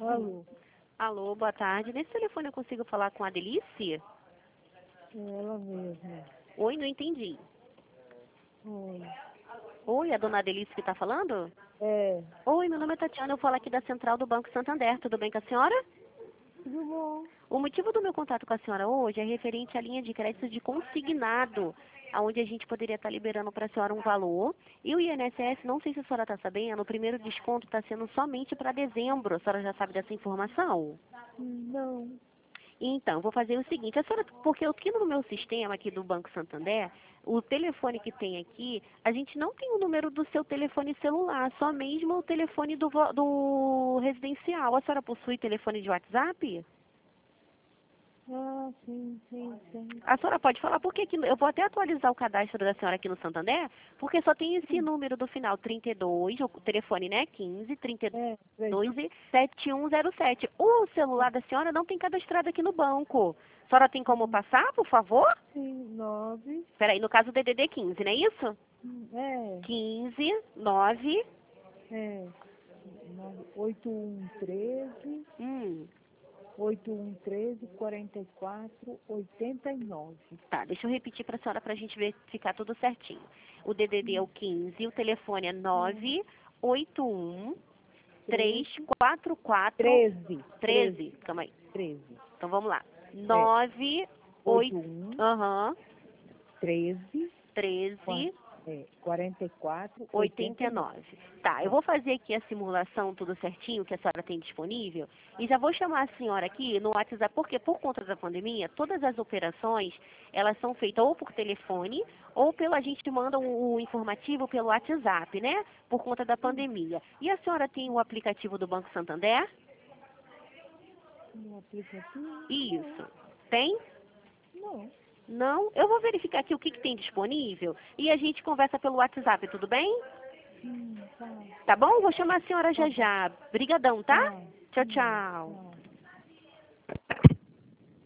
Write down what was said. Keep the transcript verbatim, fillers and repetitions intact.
Alô, Alô, boa tarde. Nesse telefone eu consigo falar com a Delice? é ela mesma. Oi, não entendi. Oi. Oi, a dona Delice que está falando? É, Oi, meu nome é Tatiana, eu falo aqui da Central do Banco Santander. Tudo bem com a senhora? tudo bom? O motivo do meu contato com a senhora hoje é referente à linha de crédito de consignado, onde a gente poderia estar liberando para a senhora um valor. E o I N S S, não sei se a senhora está sabendo, o primeiro desconto está sendo somente para dezembro. A senhora já sabe dessa informação? Não. Então, vou fazer o seguinte, a senhora, porque aqui no meu sistema aqui do Banco Santander, o telefone que tem aqui, a gente não tem o número do seu telefone celular, só mesmo o telefone do, vo- do residencial. A senhora possui telefone de WhatsApp? Ah, sim, sim, sim. A senhora pode falar, porque aqui, eu vou até atualizar o cadastro da senhora aqui no Santander, porque só tem esse Hum, número do final, trinta e dois, o telefone, né, quinze, É, três, trinta e dois, sete um zero sete. O celular da senhora não tem cadastrado aqui no banco. A senhora tem como passar, por favor? sim, nove, Peraí, no caso D D D quinze, não é isso? hum, é, quinze, nove, é, nove, oito um treze, hum, oito um treze, quarenta e quatro, oitenta e nove. tá, deixa eu repetir para a senhora para a gente verificar tudo certinho. O D D D é o quinze, o telefone é É, nove oito um três treze, quatro quatro treze, treze. treze, Calma aí. treze. Então vamos lá. É, nove oito, oito um, aham, treze, qua- treze, é, quarenta e quatro, oitenta oitenta e e nove. nove. Tá, eu É. vou fazer aqui a simulação, tudo certinho, que a senhora tem disponível, e já vou chamar a senhora aqui no WhatsApp, porque por conta da pandemia, todas as operações, elas são feitas ou por telefone, ou pela, a gente manda o, o informativo pelo WhatsApp, né? Por conta da pandemia. E a senhora tem o aplicativo do Banco Santander? No aplicativo? Não, Isso. Tem? não. Não? Eu vou verificar aqui o que, que tem disponível e a gente conversa pelo WhatsApp, tudo bem? Hum, tá, Tá bom? Vou chamar a senhora tá já bom. já. Brigadão, tá? Tá, Tchau, tá, tchau. tá.